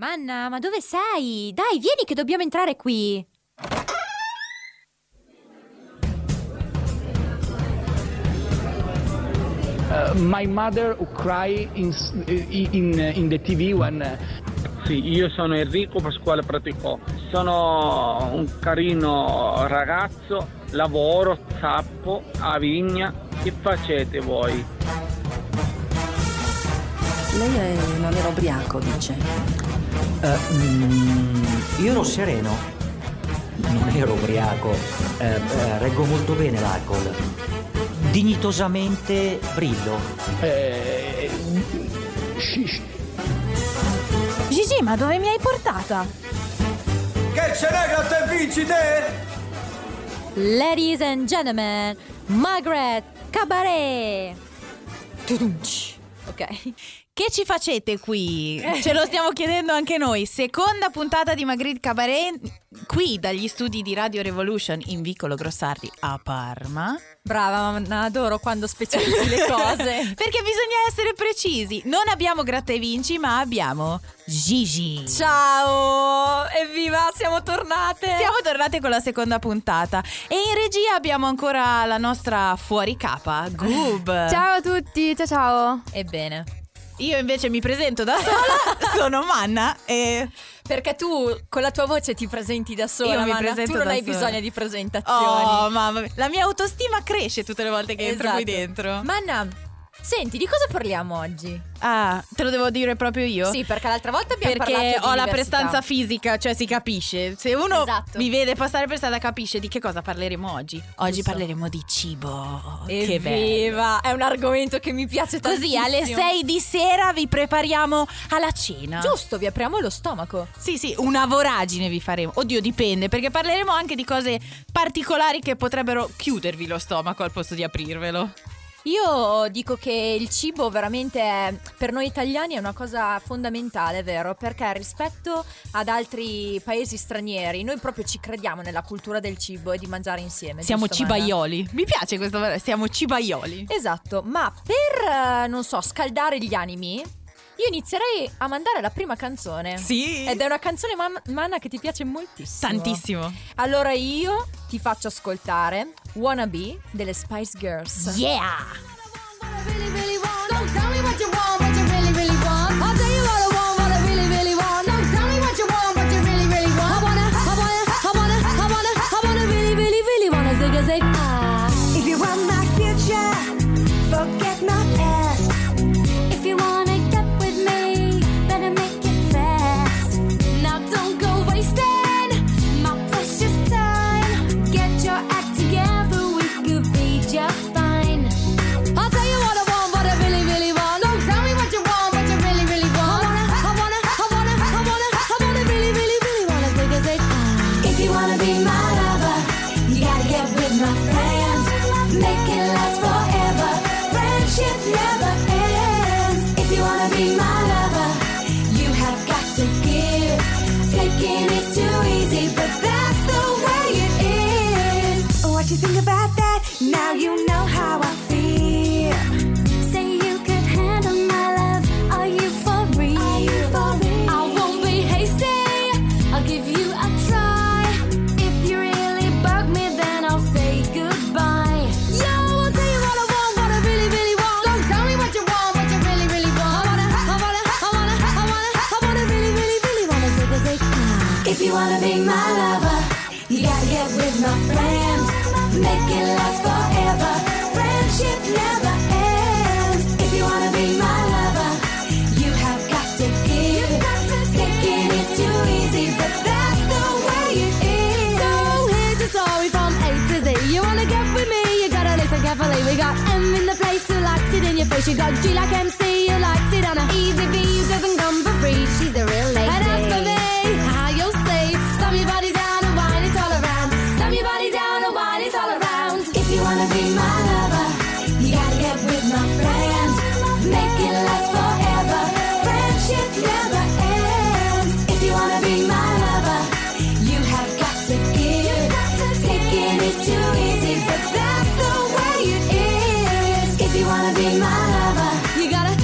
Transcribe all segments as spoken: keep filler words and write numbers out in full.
Manna, ma dove sei? Dai, vieni che dobbiamo entrare qui. Uh, my mother who cry in, in, in the T V when... Sì, io sono Enrico Pasquale Praticò, sono un carino ragazzo, lavoro, zappo, a Vigna. Che facete voi? Lei è, non era ubriaco, dice. Uh, mm, io ero sereno, non ero ubriaco, uh, uh, reggo molto bene l'alcol. Dignitosamente brillo. Eh, shish. Gigi, ma dove mi hai portata? Che ce n'è che te vinci te? Ladies and gentlemen, Margaret Cabaret. Ok. Che ci facete qui? Ce lo stiamo chiedendo anche noi. Seconda puntata di Magritte Cabaret, qui dagli studi di Radio Revolution in Vicolo Grossardi a Parma. Brava, mamma, adoro quando specializzi le cose. Perché bisogna essere precisi. Non abbiamo Gratta e Vinci, ma abbiamo Gigi. Ciao, evviva, siamo tornate. Siamo tornate con la seconda puntata. E in regia abbiamo ancora la nostra fuoricapa, Goob. Ciao a tutti, ciao ciao. Ebbene, io invece mi presento da sola. Sono Manna e... perché tu con la tua voce ti presenti da sola. Io mi Manna, presento tu non da hai sola. bisogno di presentazioni. Oh mamma mia, la mia autostima cresce tutte le volte che entro Esatto. qui dentro. Manna, senti, di cosa parliamo oggi? Ah, te lo devo dire proprio io? Sì, perché l'altra volta abbiamo Perché parlato di ho la università. prestanza fisica, cioè si capisce. Se uno Esatto. mi vede passare per strada capisce di che cosa parleremo oggi. Oggi Giusto. parleremo di cibo. Che Evviva, bello. è un argomento che mi piace tantissimo. Così alle sei di sera vi prepariamo alla cena. Giusto, vi apriamo lo stomaco. Sì, sì, una voragine vi faremo. Oddio, dipende, perché parleremo anche di cose particolari che potrebbero chiudervi lo stomaco al posto di aprirvelo. Io dico che il cibo veramente è, per noi italiani è una cosa fondamentale, vero? Perché rispetto ad altri paesi stranieri noi proprio ci crediamo nella cultura del cibo e di mangiare insieme. Siamo giusto, Manna? cibaioli. Mi piace questo, siamo cibaioli. Esatto, ma per, eh, non so, scaldare gli animi io inizierei a mandare la prima canzone. Sì. Ed è una canzone, man- Manna, che ti piace moltissimo. Tantissimo. Allora io ti faccio ascoltare Wanna Be delle Spice Girls. Yeah. Really, really want. Don't tell me what you want, what you really, really want. I'll tell you what I want, what I really, really want. Don't tell me what you want, what you really, really want. I wanna, I wanna, I wanna, I wanna, I wanna really, really, really wanna zig a zig ah. If you want my future, forget my past. If you wanna get with me, better make it fast. Now don't go wasting my precious time. Get your act together, we could be just fine. I'll tell you what I want, what I really, really want. Don't tell me what you want, what you really, really want. I wanna, I wanna, I wanna, I wanna, I wanna really, really, really wanna zig a zig ah. If you wanna be my lover, you gotta get with my friends. Make it last forever. Friendship never ends. If you wanna be my lover, you have got to give. Taking is too easy, but that's the way it is. What you think about that? Now you know how I feel. Say you could handle my love. Are you for real? Are you for real? I won't be hasty. I'll give you a try. If you really bug me, then I'll say goodbye. Yo, I'll tell you what I want, what I really, really want. Don't tell me what you want, what you really, really want. I wanna, I wanna, I wanna, I wanna, I wanna really, really, really wanna zig a zig ah. If you wanna be my lover, you gotta get with my friends. Make it last forever. Friendship never ends. If you wanna be my lover, you have got to give. Taking is too easy, but that's the way it is. So here's the story from A to Z. You wanna get with me, you gotta listen carefully. We got M in the place who likes it in your face. You got G like M C who likes it on a easy V who doesn't come for free. She's a real lady. And as for me, how you'll see, stomp your body down and wine it all around. Stomp your body down and wine it all around. If you wanna be my lover, you gotta get with my friends. Make it last forever. Friendship never ends. If you wanna be my lover, you have got to give. Taking is too easy, but that's the way it is. If you wanna be my lover, you gotta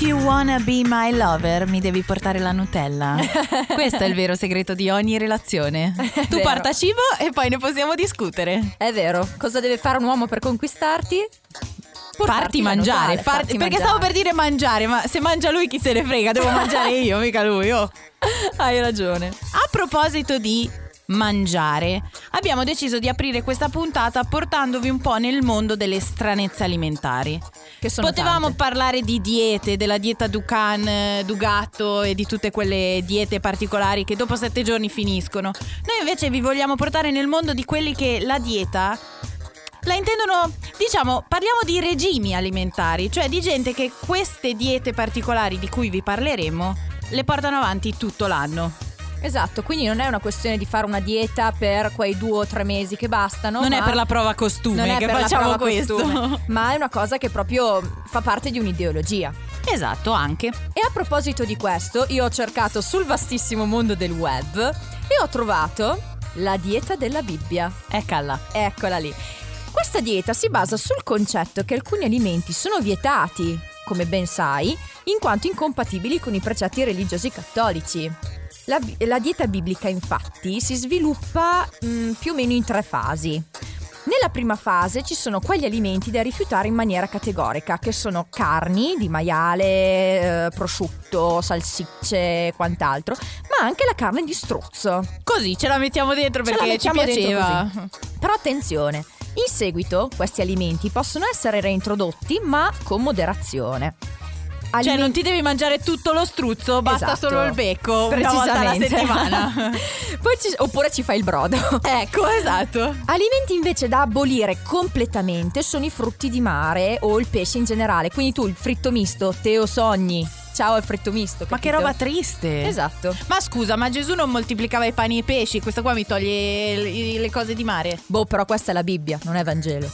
you wanna be my lover, mi devi portare la Nutella. Questo è il vero segreto di ogni relazione. Tu vero. porta cibo e poi ne possiamo discutere. È vero. Cosa deve fare un uomo per conquistarti? Portarti Farti la mangiare, Nutella, farti- farti perché mangiare. stavo per dire mangiare, ma se mangia lui chi se ne frega, devo mangiare io, mica lui. Oh. Hai ragione. A proposito di mangiare, abbiamo deciso di aprire questa puntata portandovi un po' nel mondo delle stranezze alimentari. Che sono Potevamo tante. parlare di diete, della dieta Dukan, Dugatto e di tutte quelle diete particolari che dopo sette giorni finiscono. Noi invece vi vogliamo portare nel mondo di quelli che la dieta la intendono, diciamo, parliamo di regimi alimentari, cioè di gente che queste diete particolari di cui vi parleremo le portano avanti tutto l'anno. Esatto, quindi non è una questione di fare una dieta per quei due o tre mesi che bastano. Non ma è per la prova costume non è che per la facciamo prova questo. costume, ma è una cosa che proprio fa parte di un'ideologia. Esatto, anche. E a proposito di questo, io ho cercato sul vastissimo mondo del web e ho trovato la dieta della Bibbia. Eccola. Eccola lì. Questa dieta si basa sul concetto che alcuni alimenti sono vietati, come ben sai, in quanto incompatibili con i precetti religiosi cattolici. La, la dieta biblica, infatti, si sviluppa mh, più o meno in tre fasi. Nella prima fase ci sono quegli alimenti da rifiutare in maniera categorica, che sono carni di maiale, eh, prosciutto, salsicce e quant'altro, ma anche la carne di struzzo. Così ce la mettiamo dentro Ce la perché ci mettiamo dentro piaceva. così. Però attenzione, in seguito questi alimenti possono essere reintrodotti, ma con moderazione. Cioè Aliment- non ti devi mangiare tutto lo struzzo, basta Esatto. solo il becco una volta alla Precisamente. settimana. Poi ci- oppure ci fai il brodo. Ecco, esatto. Alimenti invece da abolire completamente sono i frutti di mare o il pesce in generale. Quindi tu il fritto misto, Teo sogni. Ciao al fritto misto. Ma che capito? roba triste. Esatto. Ma scusa, ma Gesù non moltiplicava i pani e i pesci? Questo qua mi toglie le, le cose di mare. Boh, però questa è la Bibbia, non è Vangelo.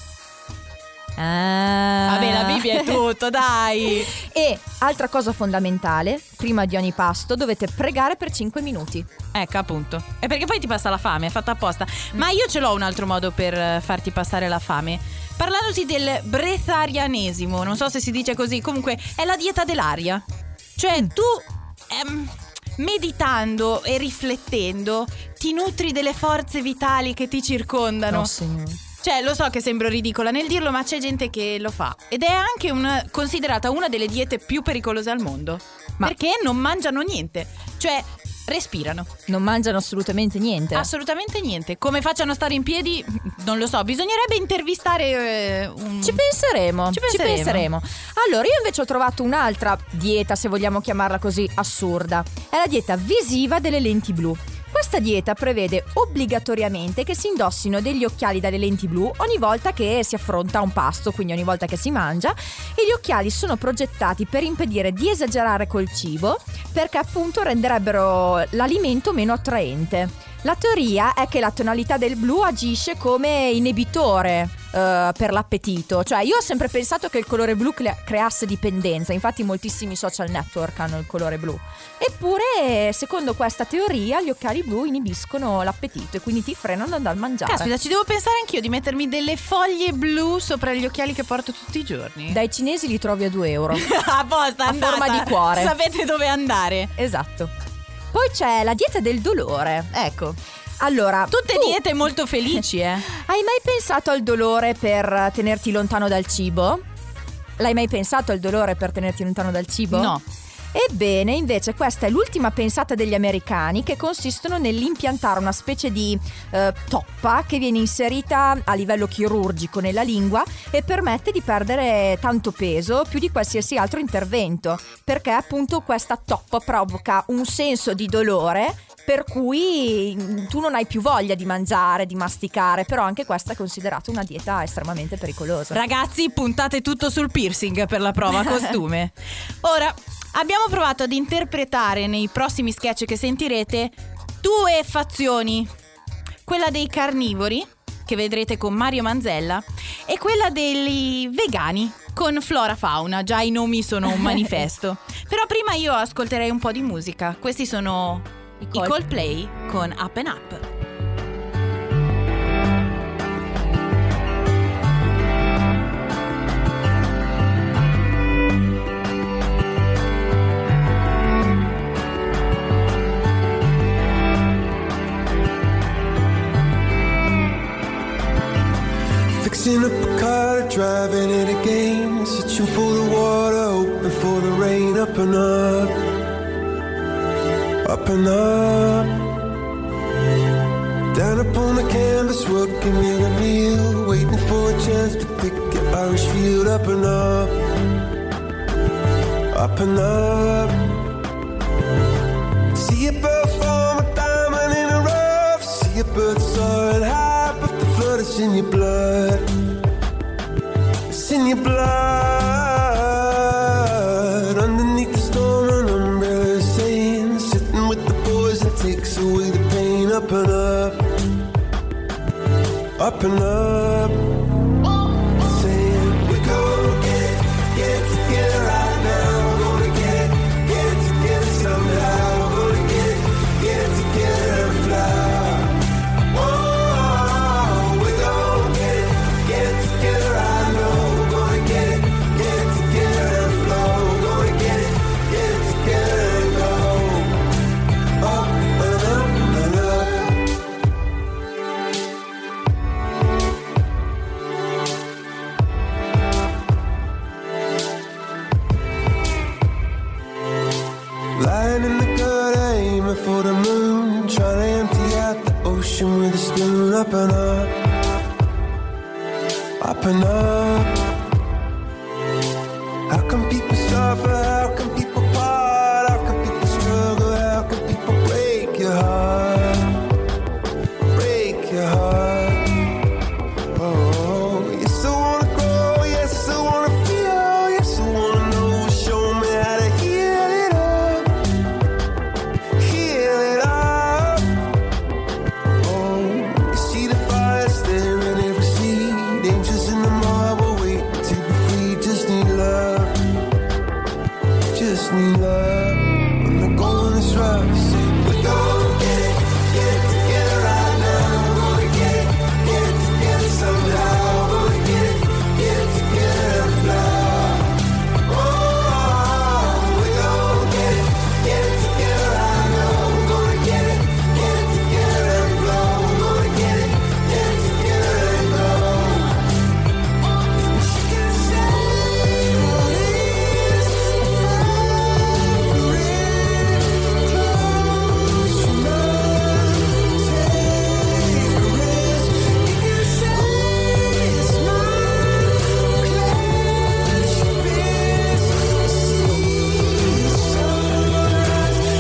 Ah. Vabbè, la Bibbia è tutto, dai. E altra cosa fondamentale, prima di ogni pasto dovete pregare per cinque minuti. Ecco, appunto. E perché poi ti passa la fame, è fatta apposta. Ma io ce l'ho un altro modo per eh, farti passare la fame. Parlandoti del breatharianesimo, non so se si dice così, comunque è la dieta dell'aria. Cioè tu ehm, meditando e riflettendo ti nutri delle forze vitali che ti circondano. No, signore. Cioè, lo so che sembro ridicola nel dirlo, ma c'è gente che lo fa. Ed è anche una, considerata una delle diete più pericolose al mondo. Ma- Perché non mangiano niente. Cioè, respirano. Non mangiano assolutamente niente. Assolutamente niente. Come facciano a stare in piedi, non lo so. Bisognerebbe intervistare eh, un... Ci penseremo, Ci penseremo. Allora, io invece ho trovato un'altra dieta, se vogliamo chiamarla così, assurda. È la dieta visiva delle lenti blu. Questa dieta prevede obbligatoriamente che si indossino degli occhiali dalle lenti blu ogni volta che si affronta un pasto, quindi ogni volta che si mangia, e gli occhiali sono progettati per impedire di esagerare col cibo, perché appunto renderebbero l'alimento meno attraente. La teoria è che la tonalità del blu agisce come inibitore uh, per l'appetito. Cioè, io ho sempre pensato che il colore blu cre- creasse dipendenza. Infatti moltissimi social network hanno il colore blu. Eppure, secondo questa teoria, gli occhiali blu inibiscono l'appetito e quindi ti frenano dal mangiare. Caspita, ci devo pensare anch'io di mettermi delle foglie blu sopra gli occhiali che porto tutti i giorni. Dai cinesi li trovi a due euro. A posta, A andata. forma di cuore. Sapete dove andare. Esatto. Poi c'è la dieta del dolore. Ecco. Allora, Tutte tu diete molto felici, eh. hai mai pensato al dolore per tenerti lontano dal cibo? L'hai mai pensato al dolore per tenerti lontano dal cibo? No. Ebbene, invece questa è l'ultima pensata degli americani, che consistono nell'impiantare una specie di eh, toppa che viene inserita a livello chirurgico nella lingua e permette di perdere tanto peso più di qualsiasi altro intervento, perché appunto questa toppa provoca un senso di dolore per cui tu non hai più voglia di mangiare, di masticare, però anche questa è considerata una dieta estremamente pericolosa. Ragazzi, puntate tutto sul piercing per la prova costume. Ora, abbiamo provato ad interpretare nei prossimi sketch che sentirete due fazioni. Quella dei carnivori, che vedrete con Mario Manzella, e quella dei vegani con Flora Fauna. Già i nomi sono un manifesto. Però prima io ascolterei un po' di musica. Questi sono i Col- Coldplay con Up and Up. driving it again, searching for the water, hoping for the rain. Up and up, up and up, down upon the canvas, working in a meal, waiting for a chance to pick an Irish field. Up and up, up and up. See a bird form a diamond in a rough. See a bird soaring high, but the flood is in your blood. It's in your blood. Underneath the storm, an umbrella is saying, sitting with the boys that takes away the pain. Up and up, up and up, saying we're gonna get it, get it together right now. We're gonna get it, get it together somehow. We're gonna get it, get it together and fly. Whoa, we're gonna get it, get it together right now. We're gonna get it, get it together and flow. We're gonna get it, get it together and go up and up and up. Lying in the gutter, aiming for the moon, trying to empty out the ocean with a spoon. Up and up, up and up. How come people suffer? How come people part? How come people struggle? How come people break your heart? Break your heart. Oh, yes I wanna grow, yes I wanna feel, yes I wanna know. Show me how to heal it up, heal it up. Oh, you see the fire staring every seed, angels in the marble waiting to be free. Just need love, just need love. When the going is rough, say we're gonna get it, get it together right now. We're gonna get it, get it together somehow. We're gonna get it, get it together and fly. Oh, we're gonna get it, get it together right now. We're gonna get it, get it together and flow. We're gonna get it, get it together and go. She can say what it is, forever in close your mind, take a risk. You can say it's mine, clench your fist, see the sunrise as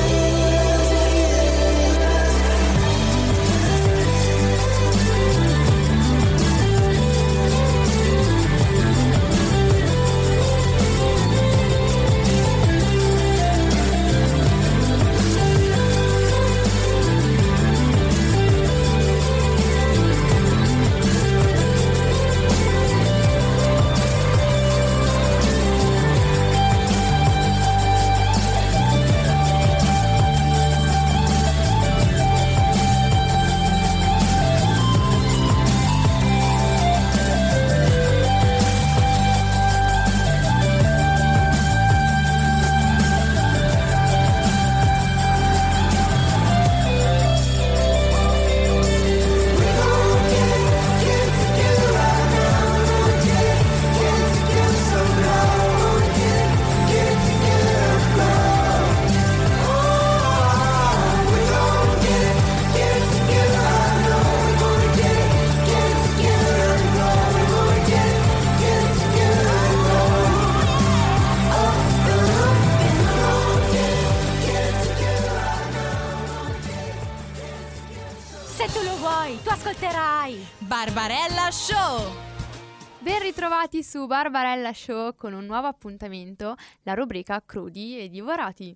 Se tu lo vuoi, tu ascolterai Barbarella Show. Ben ritrovati su Barbarella Show con un nuovo appuntamento, la rubrica Crudi e Divorati.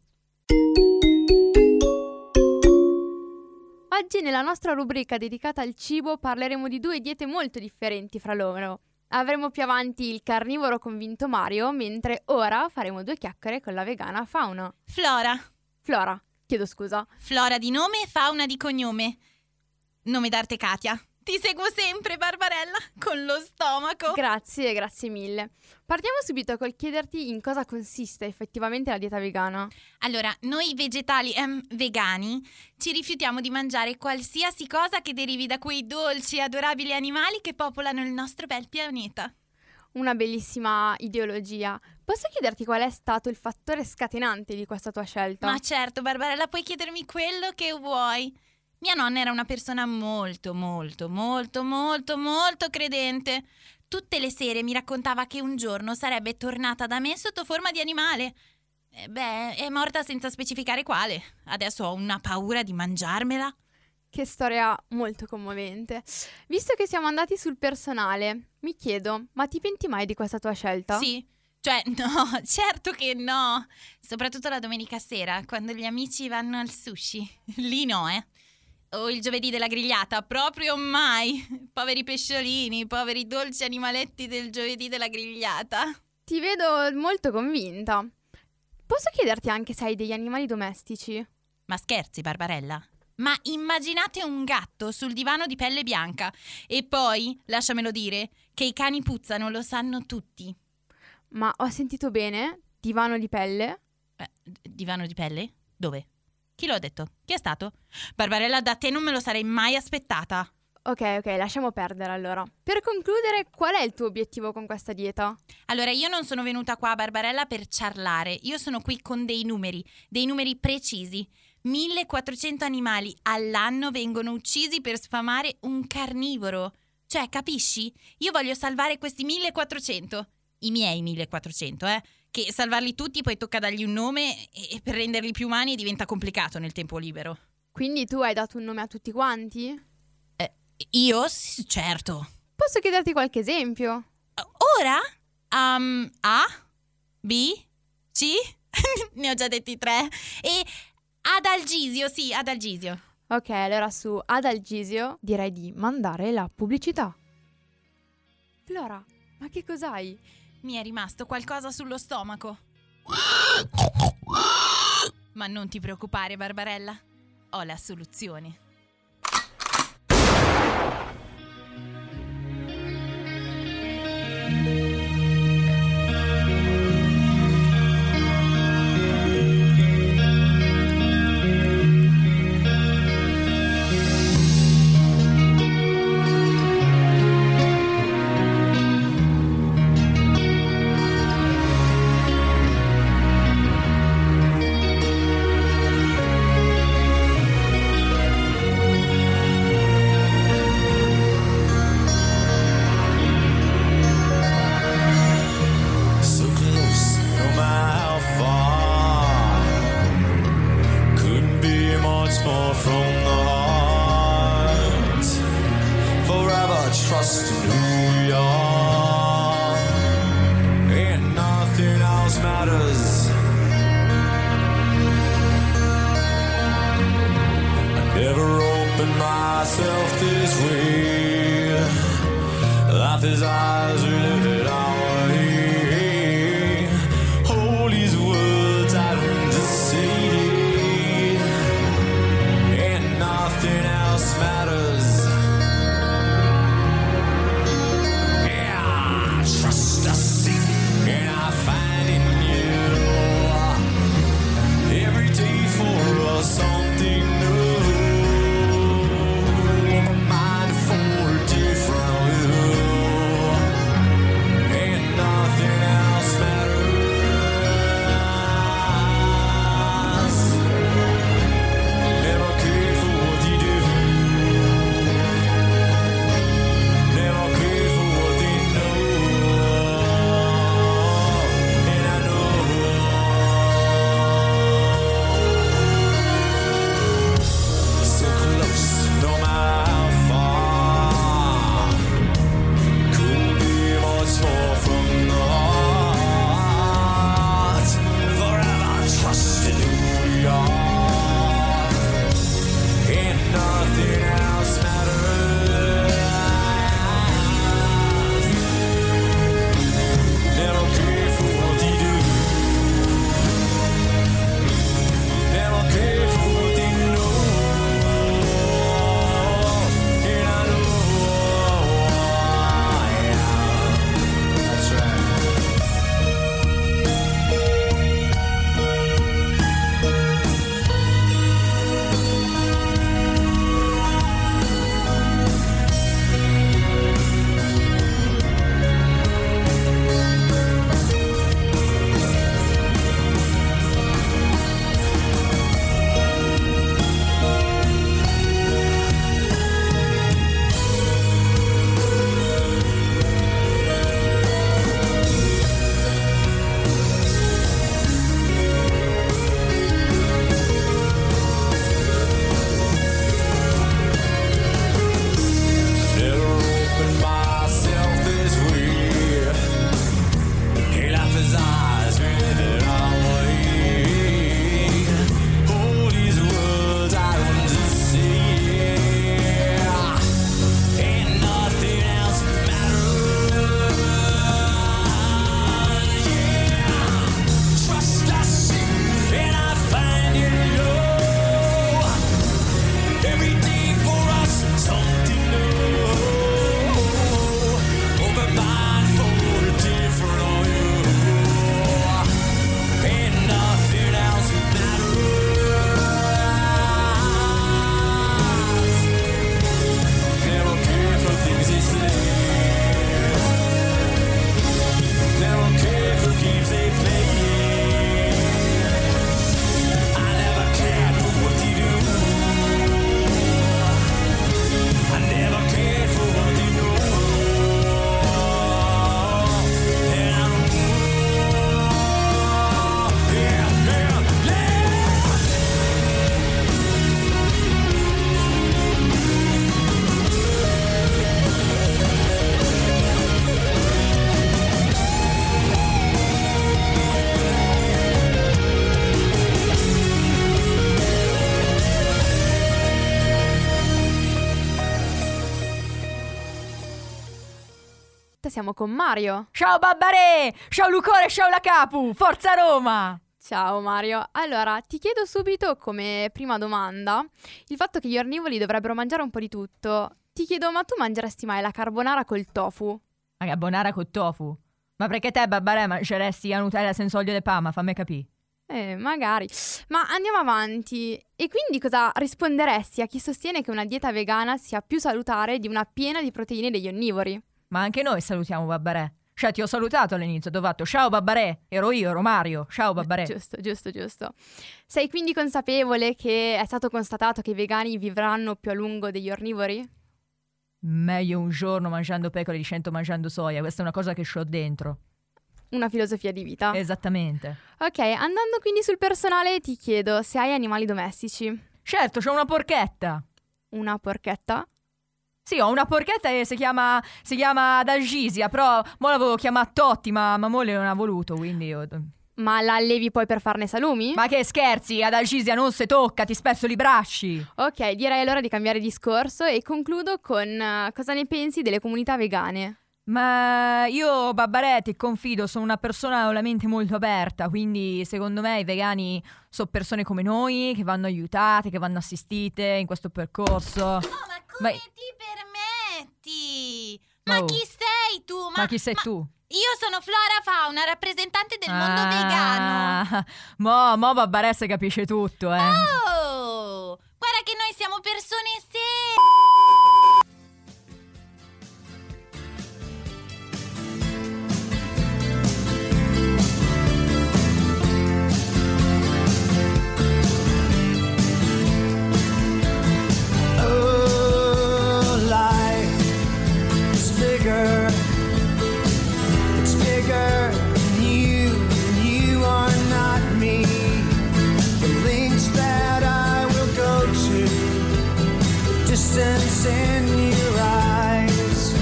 Oggi nella nostra rubrica dedicata al cibo parleremo di due diete molto differenti fra loro. Avremo più avanti il carnivoro convinto Mario, mentre ora faremo due chiacchiere con la vegana Fauna. Flora. Flora, chiedo scusa. Flora di nome e Fauna di cognome. Nome d'arte Katia. Ti seguo sempre, Barbarella, con lo stomaco. Grazie, grazie mille. Partiamo subito col chiederti in cosa consiste effettivamente la dieta vegana. Allora, noi vegetali, ehm, vegani, ci rifiutiamo di mangiare qualsiasi cosa che derivi da quei dolci e adorabili animali che popolano il nostro bel pianeta. una bellissima ideologia. Posso chiederti qual è stato il fattore scatenante di questa tua scelta? Ma certo, Barbarella, puoi chiedermi quello che vuoi. Mia nonna era una persona molto, molto, molto, molto, molto credente. Tutte le sere mi raccontava che un giorno sarebbe tornata da me sotto forma di animale. E beh, è morta senza specificare quale. Adesso ho una paura di mangiarmela. Che storia molto commovente. Visto che siamo andati sul personale, mi chiedo, ma ti penti mai di questa tua scelta? Sì, cioè no, certo che no. Soprattutto la domenica sera, quando gli amici vanno al sushi. Lì no, eh. O il giovedì della grigliata, proprio mai. Poveri pesciolini, poveri dolci animaletti del giovedì della grigliata. Ti vedo molto convinta. Posso chiederti anche se hai degli animali domestici? Ma scherzi, Barbarella? Ma immaginate un gatto sul divano di pelle bianca. E poi, lasciamelo dire, che i cani puzzano, lo sanno tutti. Ma ho sentito bene? Divano di pelle? Eh, divano di pelle? Dove? Chi lo ha detto? Chi è stato? Barbarella, da te non me lo sarei mai aspettata. Ok, ok, lasciamo perdere allora. Per concludere, qual è il tuo obiettivo con questa dieta? Allora, io non sono venuta qua, Barbarella, per ciarlare. Io sono qui con dei numeri, dei numeri precisi. millequattrocento animali all'anno vengono uccisi per sfamare un carnivoro. Cioè, capisci? Io voglio salvare questi millequattrocento. I miei millequattrocento, eh? Che salvarli tutti poi tocca dargli un nome e per renderli più umani diventa complicato nel tempo libero. Quindi tu hai dato un nome a tutti quanti? Eh, io? Sì, certo. Posso chiederti qualche esempio? Ora? Um, A? B? C? Ne ho già detti tre. E Adalgisio, sì, Adalgisio. Ok, allora su Adalgisio direi di mandare la pubblicità. Flora, ma che cos'hai? Mi è rimasto qualcosa sullo stomaco. Ma non ti preoccupare, Barbarella. Ho la soluzione. siamo con Mario. Ciao Babbarè, ciao Lucore, ciao la Capu, forza Roma! Ciao Mario, allora ti chiedo subito come prima domanda il fatto che gli onnivori dovrebbero mangiare un po' di tutto. Ti chiedo, ma tu mangeresti mai la carbonara col tofu? La carbonara col tofu? Ma perché te Babbarè mangeresti la Nutella senza olio di palma, fammi capire. Eh, magari. Ma andiamo avanti. E quindi cosa risponderesti a chi sostiene che una dieta vegana sia più salutare di una piena di proteine degli onnivori? Ma anche noi salutiamo Babbarè. Cioè ti ho salutato all'inizio, ti ho fatto ciao Babbarè, ero io, ero Mario, ciao Babbarè. Giusto, giusto, giusto. Sei quindi consapevole che è stato constatato che i vegani vivranno più a lungo degli onnivori? Meglio un giorno mangiando pecore di cento mangiando soia, questa è una cosa che c'ho dentro. Una filosofia di vita. Esattamente. Ok, andando quindi sul personale ti chiedo se hai animali domestici. Certo, c'ho una porchetta. Una porchetta? Sì, ho una porchetta e si chiama si chiama Dalgisia, però mo l'avevo chiamata Totti, ma, ma mo non ha voluto, quindi io... Ma la allevi poi per farne salumi? Ma che scherzi, ad Algisia non si tocca, ti spezzo i bracci. Ok, direi allora di cambiare discorso e concludo con uh, cosa ne pensi delle comunità vegane? Ma io, Babbarè, ti confido, sono una persona con la mente molto aperta, quindi secondo me i vegani sono persone come noi, che vanno aiutate, che vanno assistite in questo percorso. Oh, ma come Vai. ti permetti? Ma Oh. chi sei tu? Ma, Ma chi sei ma- tu? Io sono Flora Fauna, rappresentante del mondo Ah, vegano. Mo, mo Babbarè si capisce tutto, eh. Oh, guarda che noi siamo persone serie. Oh, life is bigger. It's bigger than you. You are not me. The links that I will go to, the distance in your eyes.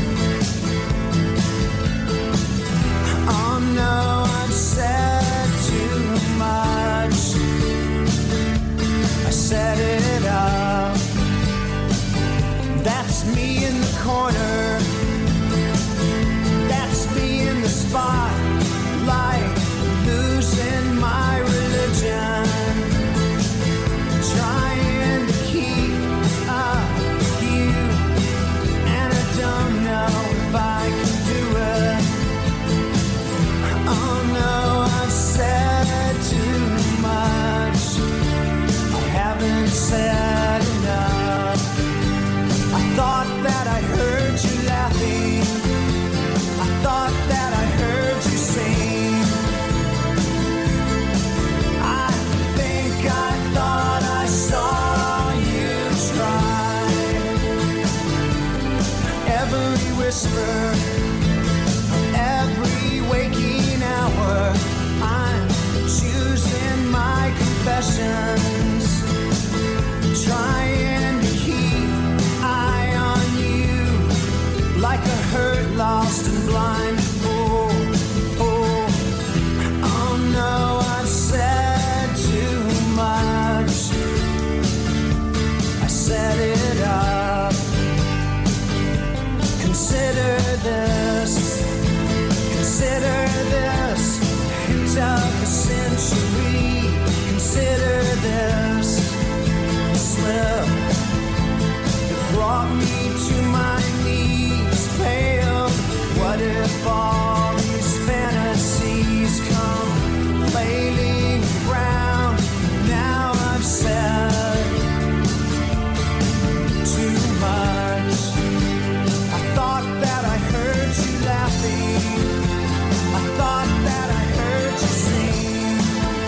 Oh no, I've said too much. I set it up. That's me in the corner. That's me in the spotlight, losing my religion, trying to keep up with you, and I don't know if I can do it. Oh no, I've said too much. I haven't said enough. I thought that I heard you laughing. I thought that I heard you sing. I think I thought I saw you try. Every whisper, every waking hour, I'm choosing my confessions, trying to keep eye on you, like a hurt, lost and blind fool. Oh, oh no, I've said too much. I set it up. Consider this, consider this, hint of a century. Consider this slip that brought me to my knees, pale. What if all these fantasies come flailing around? Now I've said too much. I thought that I heard you laughing. I thought that I heard you sing.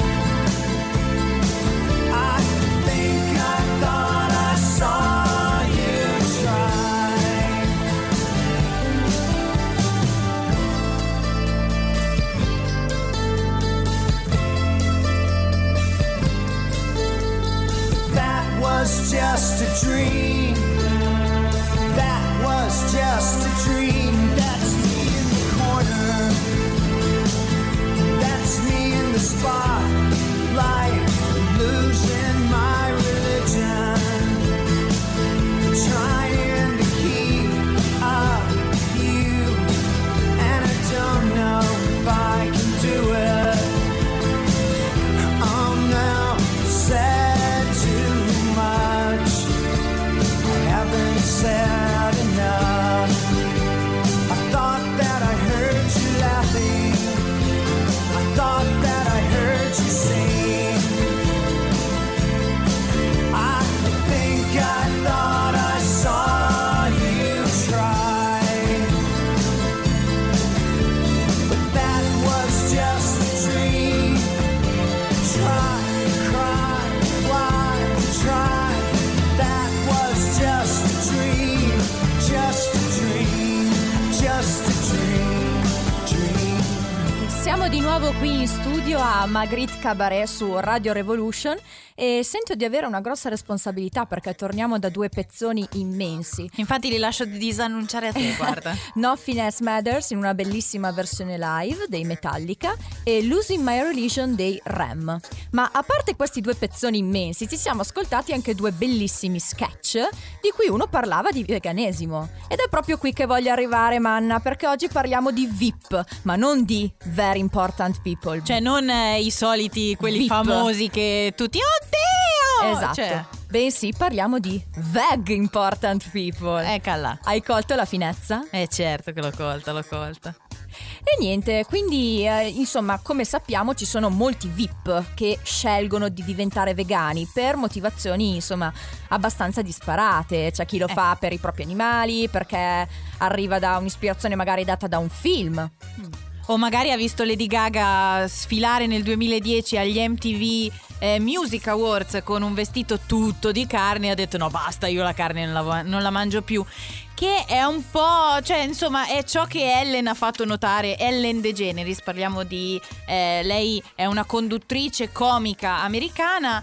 I think I thought I saw you try. That was just a dream. That was just a dream. That's me in the corner. That's me in the spotlight, losing my religion, trying to keep up with you, Siamo di nuovo qui in studio a Magritte Cabaret su Radio Revolution e sento di avere una grossa responsabilità perché torniamo da due pezzoni immensi. Infatti li lascio disannunciare a te, guarda. Nothingness Matters in una bellissima versione live dei Metallica e Losing My Religion dei R E M. Ma a parte questi due pezzoni immensi ci siamo ascoltati anche due bellissimi sketch di cui uno parlava di veganesimo. Ed è proprio qui che voglio arrivare, Manna, perché oggi parliamo di V I P, ma non di Very Important People. Cioè non eh, i soliti, quelli V I P. famosi che tutti, oddio! Esatto. Cioè, bensì parliamo di Veg Important People. eccola. Hai colto la finezza? Eh certo che l'ho colta, l'ho colta. E niente, quindi eh, insomma, come sappiamo ci sono molti V I P che scelgono di diventare vegani per motivazioni insomma abbastanza disparate. C'è chi lo Eh. fa per i propri animali, perché arriva da un'ispirazione magari data da un film. O magari ha visto Lady Gaga sfilare nel duemiladieci agli M T V eh, Music Awards con un vestito tutto di carne e ha detto no basta, io la carne non la, non la mangio più. Che è un po', cioè insomma è ciò che Ellen ha fatto notare. Ellen DeGeneres, parliamo di eh, lei è una conduttrice comica americana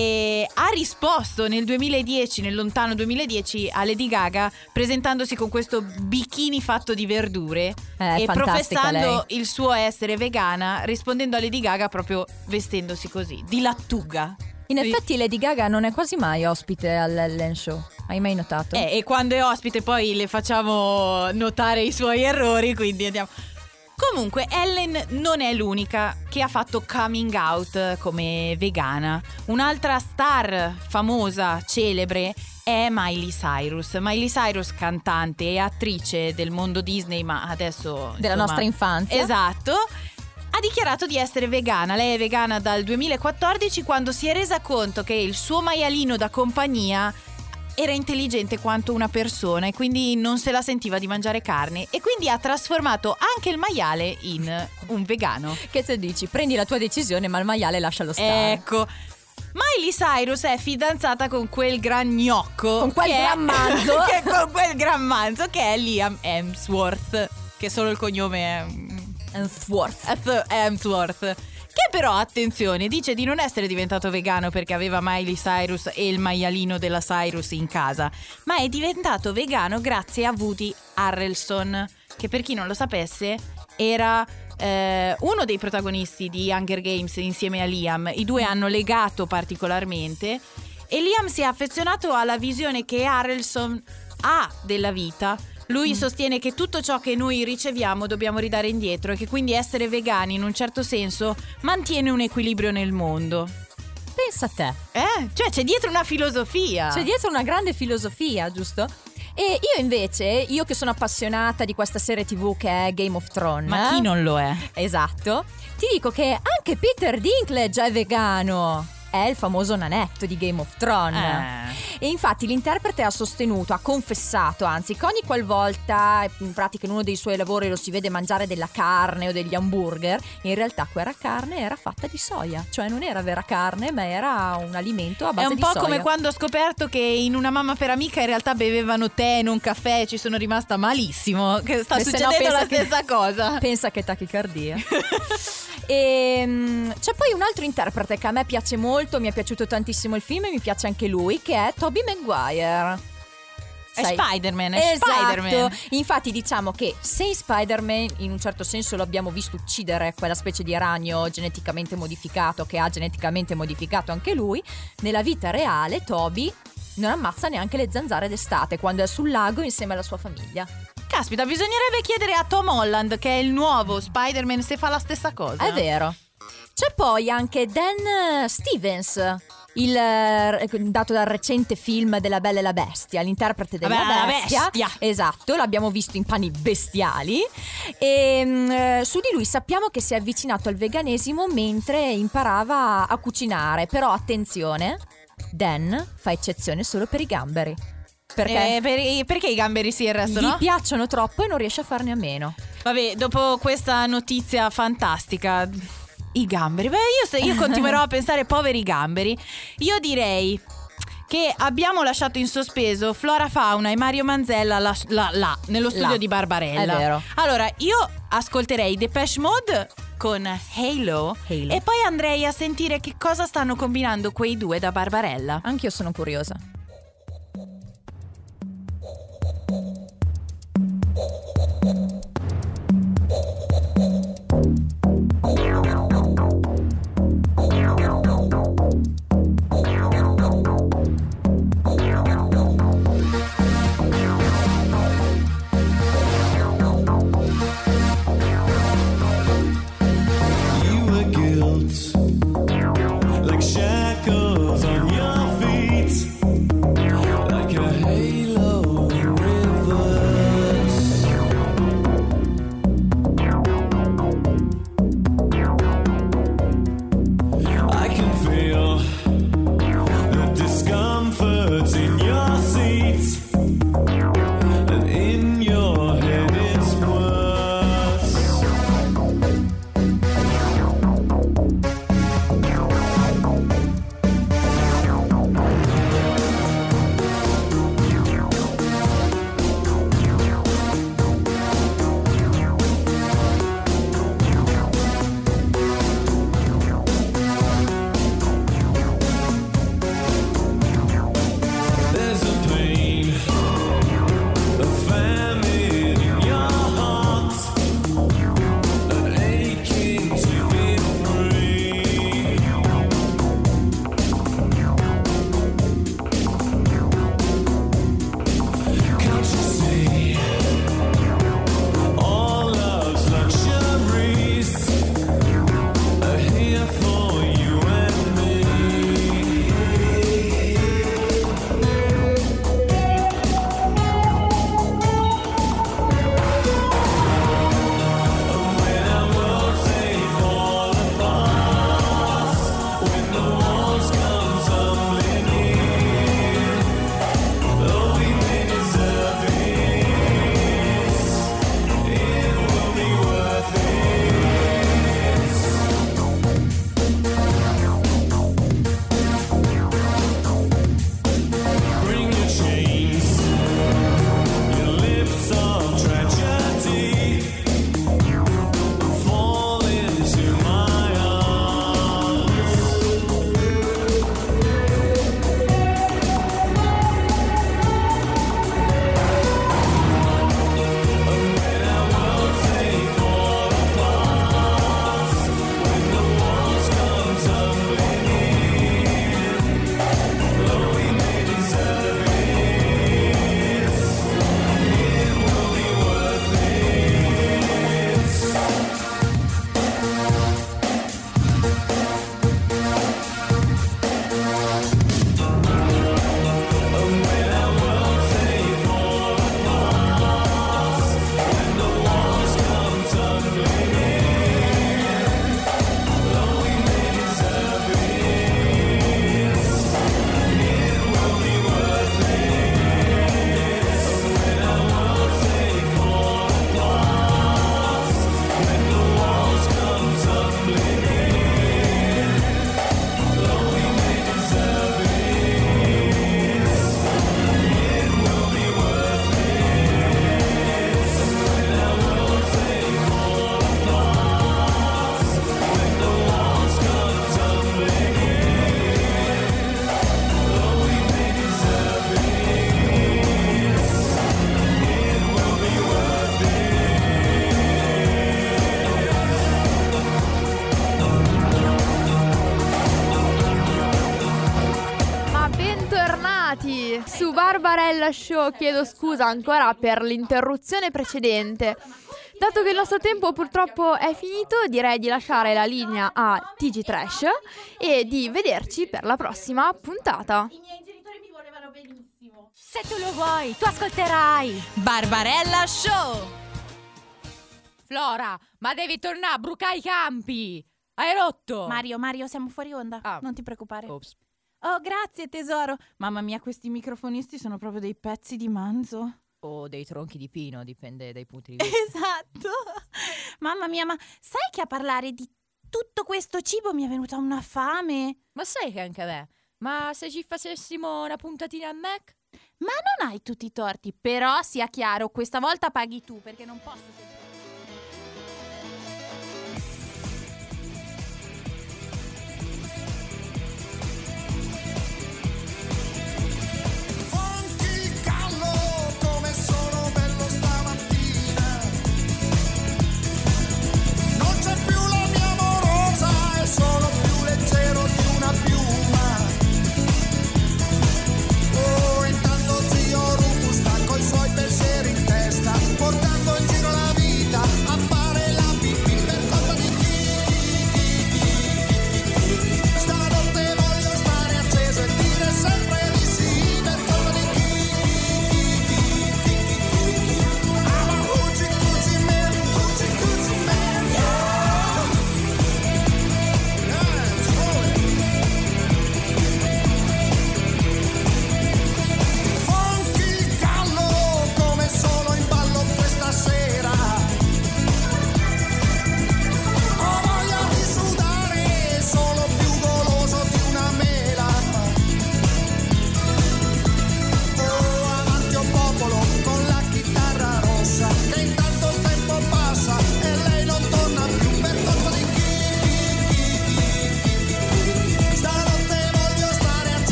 e ha risposto nel duemiladieci, nel lontano duemiladieci, a Lady Gaga presentandosi con questo bikini fatto di verdure È e fantastica professando lei. il suo essere vegana, rispondendo a Lady Gaga proprio vestendosi così, di lattuga. In effetti Lady Gaga non è quasi mai ospite all'Ellen Show. Hai mai notato? Eh, e quando è ospite poi le facciamo notare i suoi errori, quindi andiamo. Comunque Ellen non è l'unica che ha fatto coming out come vegana. Un'altra star famosa, celebre, è Miley Cyrus. Miley Cyrus, cantante e attrice del mondo Disney, ma adesso Della insomma, nostra infanzia. Esatto. Ha dichiarato di essere vegana. Lei è vegana dal duemilaquattordici, quando si è resa conto che il suo maialino da compagnia era intelligente quanto una persona e quindi non se la sentiva di mangiare carne, e quindi ha trasformato anche il maiale in un vegano. Che te dici? Prendi la tua decisione, ma il maiale lascialo stare. Ecco. Miley Cyrus è fidanzata con quel gran gnocco, Con quel che è- gran manzo. che è con quel gran manzo che è Liam Hemsworth, che solo il cognome è Hemsworth. Hemsworth. Che però, attenzione, dice di non essere diventato vegano perché aveva Miley Cyrus e il maialino della Cyrus in casa, ma è diventato vegano grazie a Woody Harrelson, che per chi non lo sapesse era eh, uno dei protagonisti di Hunger Games insieme a Liam. I due hanno legato particolarmente e Liam si è affezionato alla visione che Harrelson ha della vita. Lui sostiene che tutto ciò che noi riceviamo dobbiamo ridare indietro e che quindi essere vegani in un certo senso mantiene un equilibrio nel mondo. Pensa a te. Eh? Cioè c'è dietro una filosofia. C'è dietro una grande filosofia, giusto? E io invece, io che sono appassionata di questa serie tivù che è Game of Thrones. Ma chi non lo è? Esatto. Ti dico che anche Peter Dinklage è vegano. È il famoso nanetto di Game of Thrones. Eh. E infatti l'interprete ha sostenuto, ha confessato anzi, che ogni qualvolta in pratica in uno dei suoi lavori lo si vede mangiare della carne o degli hamburger, in realtà quella carne era fatta di soia. Cioè non era vera carne, ma era un alimento a base È un di po' soia. come quando ho scoperto che in Una mamma per amica in realtà bevevano tè e non caffè, ci sono rimasta malissimo. Che sta Beh, se no succedendo la pensa che- stessa cosa. Pensa che tachicardia. E mm, c'è poi un altro interprete che a me piace molto, mi è piaciuto tantissimo il film e mi piace anche lui, che è Tobey Maguire. È Sai- Spider-Man, è Esatto. Spider-Man. Infatti diciamo che se in Spider-Man in un certo senso lo abbiamo visto uccidere quella specie di ragno geneticamente modificato che ha geneticamente modificato anche lui, nella vita reale Tobey non ammazza neanche le zanzare d'estate quando è sul lago insieme alla sua famiglia. Caspita, bisognerebbe chiedere a Tom Holland, che è il nuovo Spider-Man, se fa la stessa cosa. È vero. C'è poi anche Dan Stevens, il eh, dato dal recente film della Bella e la Bestia, l'interprete della Vabbè, la bestia. bestia. Esatto, l'abbiamo visto in panni bestiali. E mm, su di lui sappiamo che si è avvicinato al veganesimo mentre imparava a cucinare. Però attenzione, Dan fa eccezione solo per i gamberi. Perché Eh, per- perché i gamberi sì e il resto gli no? piacciono troppo e non riesce a farne a meno. Vabbè, dopo questa notizia fantastica, i gamberi, beh io, se io continuerò a pensare poveri gamberi. Io direi che abbiamo lasciato in sospeso Flora Fauna e Mario Manzella là, là, là, nello studio Là. di Barbarella. È vero. Allora io ascolterei Depeche Mode con Halo, Halo. e poi andrei a sentire che cosa stanno combinando quei due da Barbarella. Anch'io sono curiosa. Like shackles on your feet, like a halo in reverse. I can feel the discomfort in your seat, and in your head it's worse. There's a pain, a famine in your heart, an aching to be free. Can't you see all love's luxuries are here for you and me? When our worlds they fall apart, when the walls come tumbling in, though we may deserve it, it will be worth it. Bring your chains, your lips of tragedy, fall into my arms. When our worlds they fall apart, when the walls come tumbling in, though we may deserve it, it will be worth it. When our worlds they fall apart, when the walls come tumbling in, though we may deserve it, it will be worth it. When our worlds they fall apart, when the walls come tumbling in, though we may deserve it, it will be worth it. When our worlds they fall apart, when the walls come tumbling in, though we may deserve it, it will be worth Ma bentornati su Barbarella Show. Chiedo scusa ancora per l'interruzione precedente. Dato che il nostro tempo purtroppo è finito, direi di lasciare la linea a T G Trash e di vederci per la prossima puntata. I miei genitori mi volevano benissimo. Se tu lo vuoi, tu ascolterai. Barbarella Show. Flora, ma devi tornare a brucare i campi. Hai rotto. Mario, Mario, siamo fuori onda. Ah. Non ti preoccupare. Ops. Oh, grazie tesoro. Mamma mia, questi microfonisti sono proprio dei pezzi di manzo. O dei tronchi di pino, dipende dai punti di vista. Esatto. Mamma mia, ma sai che a parlare di tutto questo cibo mi è venuta una fame? Ma sai che anche a me. Ma se ci facessimo una puntatina al Mac? Ma non hai tutti i torti. Però sia chiaro, questa volta paghi tu, perché non posso sempre...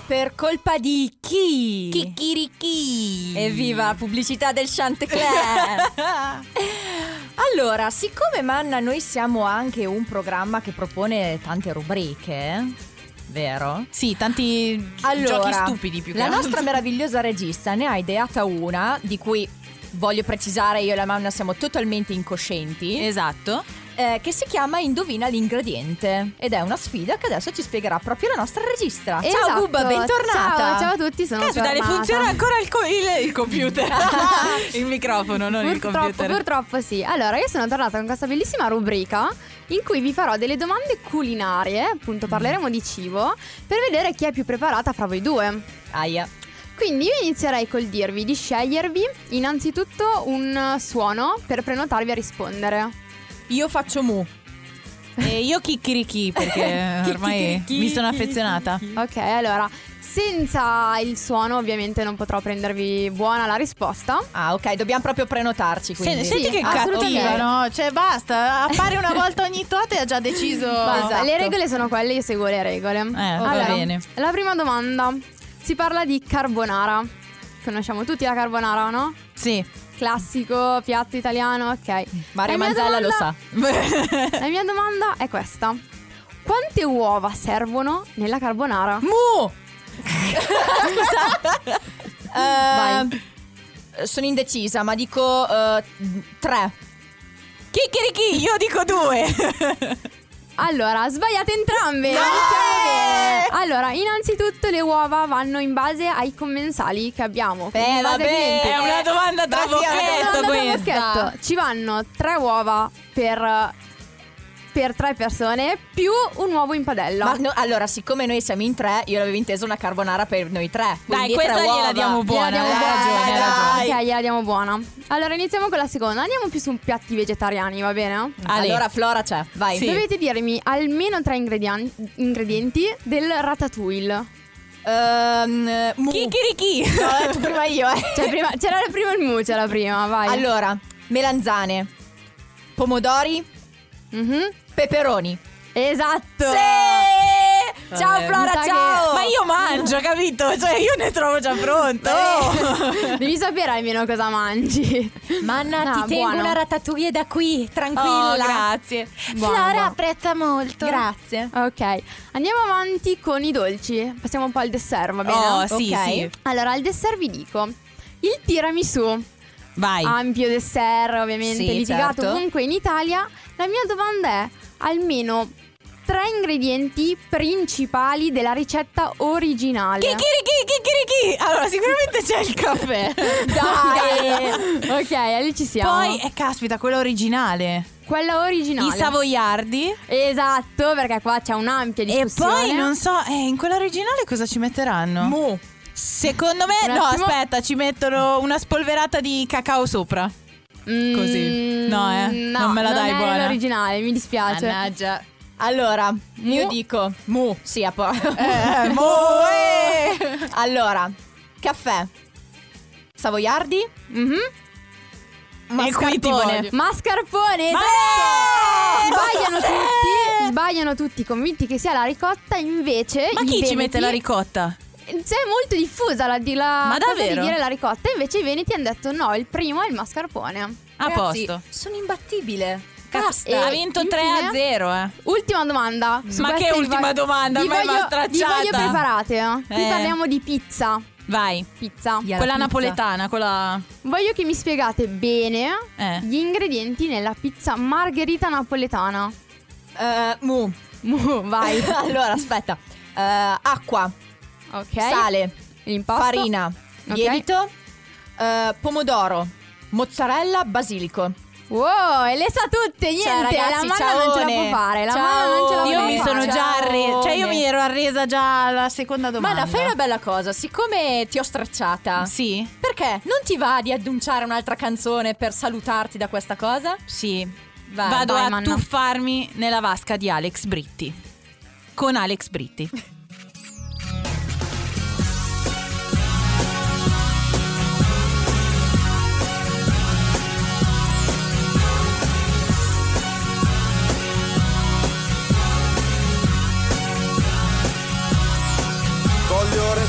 Per colpa di chi? Chicchirichi. Evviva, pubblicità del Chantecler. Allora, siccome Manna noi siamo anche un programma che propone tante rubriche, vero? Sì, tanti Allora, giochi stupidi più che la altro. nostra meravigliosa regista ne ha ideata una di cui voglio precisare, io e la Manna siamo totalmente incoscienti. Esatto. Eh, che si chiama Indovina l'ingrediente ed è una sfida che adesso ci spiegherà proprio la nostra regista. Esatto. Ciao Gubba, bentornata. Ciao, ciao a tutti, sono Caspita, le tornata. funziona ancora il, co- il, il computer. Il microfono, non il Purtroppo, computer. purtroppo sì. Allora, io sono tornata con questa bellissima rubrica in cui vi farò delle domande culinarie, appunto parleremo di cibo, per vedere chi è più preparata fra voi due. Aia. Quindi io inizierei col dirvi di scegliervi innanzitutto un suono per prenotarvi a rispondere. Io faccio mu. E io chicchirichi perché ormai mi sono affezionata. Ok, allora, senza il suono ovviamente non potrò prendervi buona la risposta. Ah, ok, dobbiamo proprio prenotarci quindi. Senti, senti Sì, che cattiva, assolutamente. no? Cioè basta, appare una volta ogni tot e ha già deciso. Basta, Esatto. le regole sono quelle, io seguo le regole. Eh, va Allora, bene. La prima domanda, si parla di carbonara. Conosciamo tutti la carbonara, no? Sì. Classico piatto italiano, ok. Mario La mia Manzella lo sa. domanda- La mia domanda è questa: quante uova servono nella carbonara? Mu! Scusa. Vai. Eh, sono indecisa, ma dico eh, tre. Chicchirichi, io dico due. Allora, sbagliate entrambe. Iniziamo bene. Allora, innanzitutto le uova vanno in base ai commensali che abbiamo. Quindi Eh, in base vabbè, ai clienti. È una domanda tra Ma sì, è una bocchetto Domanda da questa. bocchetto. Ci vanno tre uova per, per tre persone più un uovo in padella. Ma no, allora, siccome noi siamo in tre, io l'avevo inteso una carbonara per noi tre. Dai, quindi questa tre gliela uova. diamo buona. Gliela diamo hai buona. ragione, hai ragione. dai. Ok, gliela diamo buona. Allora iniziamo con la seconda. Andiamo più su piatti vegetariani, va bene? Ale. Allora, Flora c'è, vai. Sì. Dovete dirmi almeno tre ingredienti, ingredienti del ratatouille. Ehm, mu. Chicchirichi. No, l'ho detto prima io, eh. Cioè, prima, c'era prima il mu, c'era prima, vai. Allora, melanzane, pomodori, Mhm. peperoni. Esatto. Sì! Ciao Vabbè. Flora, Mi sa ciao! Ma io mangio, capito? Cioè io ne trovo già pronto. Devi sapere almeno cosa mangi. Manna, No, ti tengo buono. una ratatouille da qui, tranquilla. Oh, grazie. Buono, Flora buono. apprezza molto. Grazie. Ok, andiamo avanti con i dolci. Passiamo un po' al dessert, va bene? Oh, sì, Ok. sì. Allora, al dessert vi dico il tiramisù. Vai. Ampio dessert, ovviamente, Sì, litigato certo. ovunque in Italia. La mia domanda è almeno tre ingredienti principali della ricetta originale. Chicchirichi, chicchirichi. Allora, sicuramente c'è il caffè. Dai! Ok, lì ci siamo. Poi, eh, caspita, quella originale. quella originale. I savoiardi. Esatto, perché qua c'è un'ampia E discussione. poi non so, eh, in quella originale cosa ci metteranno? Mu. Secondo me, Un no, attimo. aspetta, ci mettono una spolverata di cacao sopra. Mm, Così. No, eh, no, non me la dai non buona. è l'originale, mi dispiace. Mannaggia. Allora, io dico mu. Sì, a po'. Eh, mu, eh. Allora, caffè, savoiardi, Mhm. E qui ti mascarpone. voglio. Mascarpone, Ma esatto! no! Sbagliano Sì! tutti, sbagliano tutti, convinti che sia la ricotta, invece Ma i chi ci veneti- mette la ricotta? C'è molto diffusa la, di la Ma cosa davvero? di dire la ricotta, invece i veneti hanno detto no, il primo è il mascarpone. A Ragazzi, posto. sono imbattibile. Cazzo, Ha e vinto infine- tre a zero, eh. Ultima domanda. Su Ma questa che vi ultima voglio- domanda? Vi Ormai voglio, m'ha stracciata. vi voglio preparate. eh. Qui Eh. parliamo di pizza. Vai. Pizza. Yeah. Quella pizza. napoletana, quella... Voglio che mi spiegate bene Eh. gli ingredienti nella pizza margherita napoletana. Eh, mu. Mu, vai. Allora, aspetta. Eh, acqua, Ok. sale, L'impasto. farina, Ok. lievito, eh, pomodoro, mozzarella, basilico. Wow, e le sa tutte, niente. Cioè, ragazzi, la manna non ce la può ciaone. fare. La Ciao. manna non ce la può Io fare. mi sono già Ciao. arresa. Cioè, io mi ero arresa già alla seconda domanda. Manna, fai una bella cosa. Siccome ti ho stracciata, Sì? perché non ti va di annunciare un'altra canzone per salutarti da questa cosa? Sì. Vai, Vado vai, a Manna. tuffarmi nella vasca di Alex Britti. Con Alex Britti. Voglio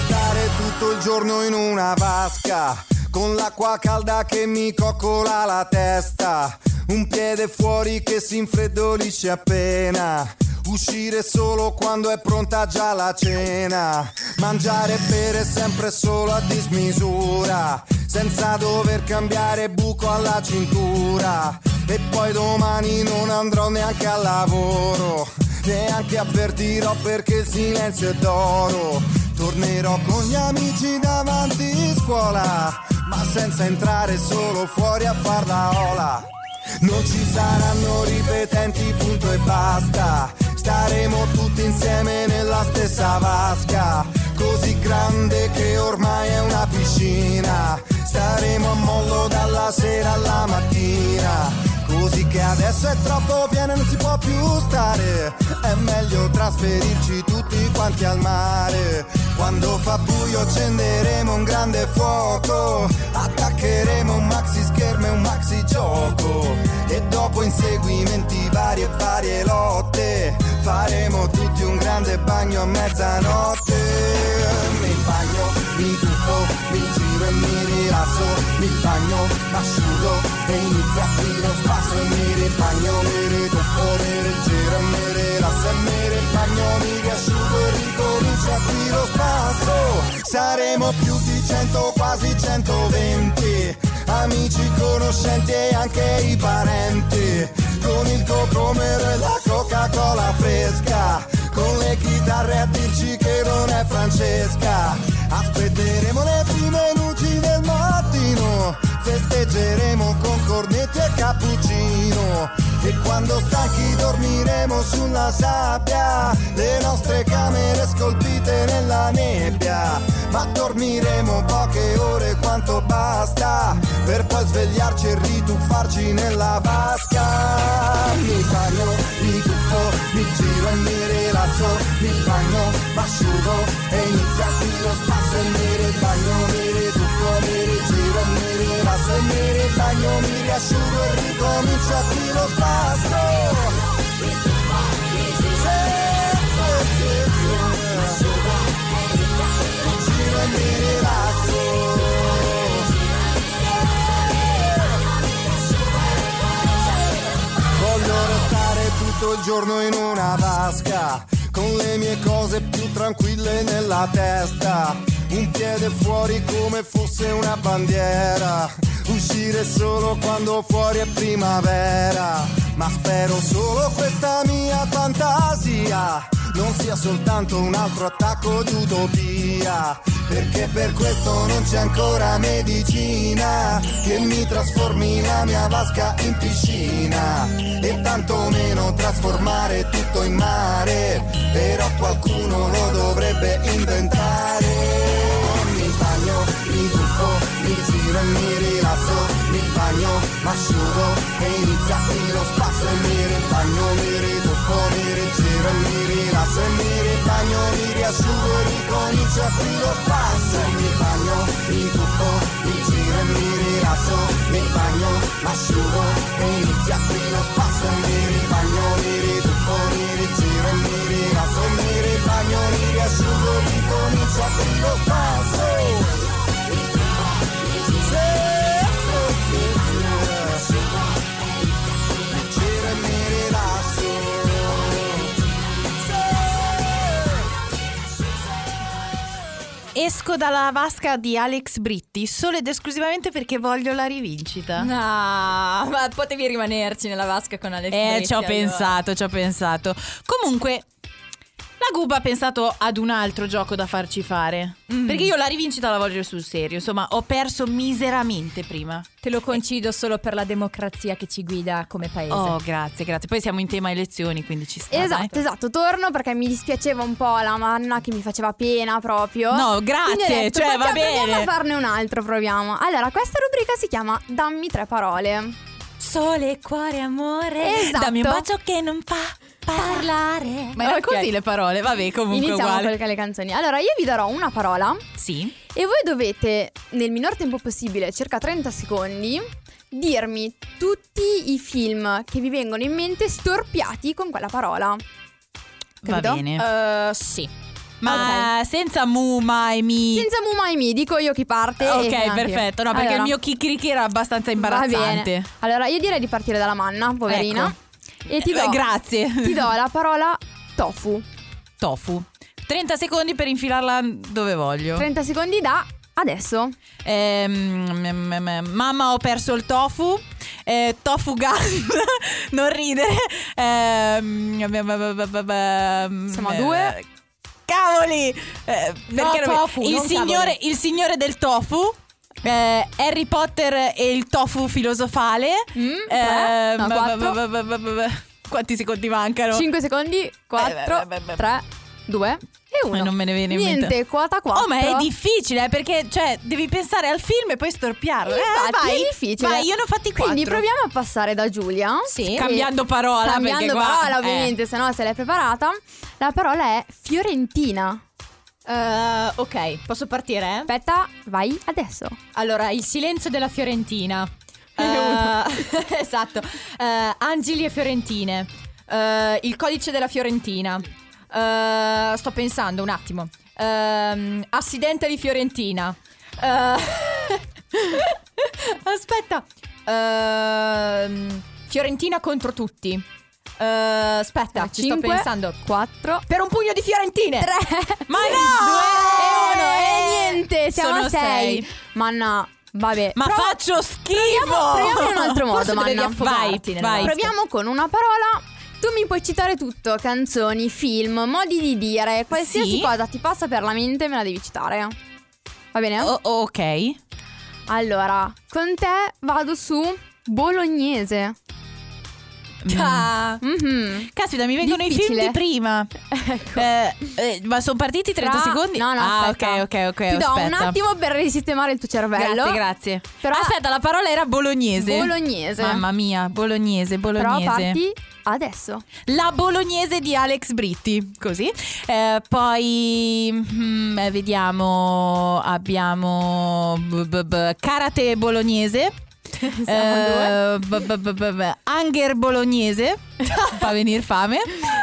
giorno in una vasca, con l'acqua calda che mi coccola la testa, un piede fuori che si infreddolisce appena, uscire solo quando è pronta già la cena, mangiare e bere sempre solo a dismisura, senza dover cambiare buco alla cintura, e poi domani non andrò neanche al lavoro, neanche avvertirò perché il silenzio è d'oro, tornerò con gli amici davanti scuola, ma senza entrare, solo fuori a far la ola. Non ci saranno ripetenti, punto e basta, staremo tutti insieme nella stessa vasca, così grande che ormai è una piscina, staremo a mollo dalla sera alla mattina, così che adesso è troppo piena e non si può più stare, è meglio trasferirci tutti quanti al mare, quando fa buio accenderemo un grande fuoco, attaccheremo un maxi schermo e un maxi gioco, e dopo inseguimenti vari e varie lotte, faremo tutti un grande bagno a mezzanotte. Mi bagno, mi tuffo, mi giro e mi rilasso, mi bagno, m'asciugo e inizia qui lo spasso, e mi ribagno, mi rituffo, mi rigiro e mi rilasso, e mi ribagno, mi riasciugo e ricomincia qui lo spasso. Saremo più di cento, quasi centoventi, amici, conoscenti e anche i parenti, con il cocomero e la Coca-Cola fresca, con le chitarre a dirci che non è Francesca, aspetteremo le prime luci del mattino, festeggeremo con cornetti e cappuccino, e quando stanchi dormiremo sulla sabbia, le nostre camere scolpite nella nebbia, ma dormiremo poche ore quanto basta, per poi svegliarci e rituffarci nella vasca. Mi bagno, mi tuffo, mi giro e mi rilasso, mi bagno, m'asciugo e inizia qui lo spasso, e mi ribagno, mi rituffo, mi rigiro e mi rilasso, e mi ribagno, mi riasciugo e ricomincia qui lo spasso. Voglio restare tutto il giorno in una vasca, con le mie cose più tranquille nella testa, un piede fuori come fosse una bandiera, uscire solo quando fuori è primavera, ma spero solo questa mia fantasia non sia soltanto un altro attacco di utopia, perché per questo non c'è ancora medicina che mi trasformi la mia vasca in piscina, e tantomeno trasformare tutto in mare, però qualcuno lo dovrebbe inventare. Mi bagno, mi tuffo, mi giro e mi rilasso, mi bagno, m'asciugo e inizia qui lo spasso, e mi ribagno, mi rituffo, mi rigiro e mi rilasso, e mi ribagno, mi riasciugo e ricomincia qui lo spasso. Mi bagno, mi tuffo, mi giro e mi rilasso, mi bagno, m'asciugo e inizia qui lo spasso, e mi ribagno, mi rituffo, mi rigiro e mi rilasso, e mi ribagno, mi riasciugo e ricomincia qui lo spasso. Esco dalla vasca di Alex Britti solo ed esclusivamente perché voglio la rivincita. No, ma potevi rimanerci nella vasca con Alex Eh, Britti, ci ho allora. pensato, ci ho pensato. Comunque, la Guba ha pensato ad un altro gioco da farci fare. Mm. Perché io la rivincita la voglio sul serio. Insomma, ho perso miseramente prima. Te lo concedo solo per la democrazia che ci guida come paese. Oh, grazie, grazie. Poi siamo in tema elezioni, quindi ci sta. Esatto, dai. esatto, torno perché mi dispiaceva un po' la manna che mi faceva pena proprio. No, grazie, Quindi ho detto, cioè, facciamo- va bene. Proviamo a farne un altro, proviamo. Allora, questa rubrica si chiama Dammi tre parole. Sole, cuore, amore. Esatto. Dammi un bacio che non fa parlare. Ma era Ok. così le parole, vabbè, comunque Iniziamo uguale. con le canzoni. Allora, io vi darò una parola Sì. e voi dovete, nel minor tempo possibile, circa trenta secondi, dirmi tutti i film che vi vengono in mente storpiati con quella parola. Va Capito? bene. Uh, sì. Ma senza mu, mai, mi. Senza mu, mai, mi. Dico io chi parte. e Ok, neanche. perfetto. No, perché Allora, il mio chicchirichi era abbastanza va imbarazzante. bene. Allora, io direi di partire dalla Manna, poverina. Ecco. E ti do, Eh, grazie. Ti do la parola tofu. Tofu. trenta secondi per infilarla dove voglio. trenta secondi da adesso. Ehm, m- m- mamma, ho perso il tofu. Eh, tofu gun. Non ridere. Ehm, Siamo a eh, due. Cavoli. Eh, No, perché tofu, il non signore, cavoli. il signore del tofu. eh, Harry Potter e il tofu filosofale. Mm, Eh, tre, no, b- quattro. b- b- b- b- Quanti secondi mancano? cinque secondi. quattro, Eh, beh, beh, beh. tre, due e uno. Eh, non me ne viene in Niente, mente. quota quattro. Oh, ma è difficile, eh, perché cioè devi pensare al film e poi storpiarlo. Eh, Infatti vai, è difficile. Vai, io ne ho fatti quattro. Quindi proviamo a passare da Giulia. Sì. Cambiando parola, Cambiando perché qua- parola, eh. ovviamente, se no se l'hai preparata. La parola è Fiorentina. Eh, ok, posso partire? Aspetta, vai adesso. Allora, il silenzio della Fiorentina. Eh, esatto. Eh, Angeli e Fiorentine. Eh, il codice della Fiorentina. Eh, sto pensando un attimo. Ehm, Accidente di Fiorentina. Eh, aspetta. Ehm, Fiorentina contro tutti. Eh, aspetta, ci sto Cinque, pensando. quattro, Per un pugno di Fiorentine. tre, Ma no! due e uno. E niente, siamo Sono a sei. sei. Ma no, vabbè. Ma Prova- faccio schifo! Proviamo, proviamo in un altro Forse modo, dovevi Manna. affogarti Vai, nella vai. vasca. Proviamo con una parola. Tu mi puoi citare tutto, canzoni, film, modi di dire, qualsiasi Sì. cosa ti passa per la mente me la devi citare. Va bene? Oh, ok. Allora, con te vado su bolognese. Ah. Mhm. Caspita, mi vengono i film Difficile. di prima. Eh, eh, ma sono partiti trenta Tra- secondi? No, no, ah, aspetta. ok, ok, ok. Ti do un aspetta. attimo per risistemare il tuo cervello. Grazie, grazie. Però- Aspetta, la parola era bolognese. Bolognese. Mamma mia, bolognese, Però bolognese. parti adesso. La bolognese di Alex Britti, così. Eh, poi mm, eh, vediamo, abbiamo b- b- b- karate bolognese. Siamo Eh, b- b- b- b- b- Anger bolognese. Fa venire fame.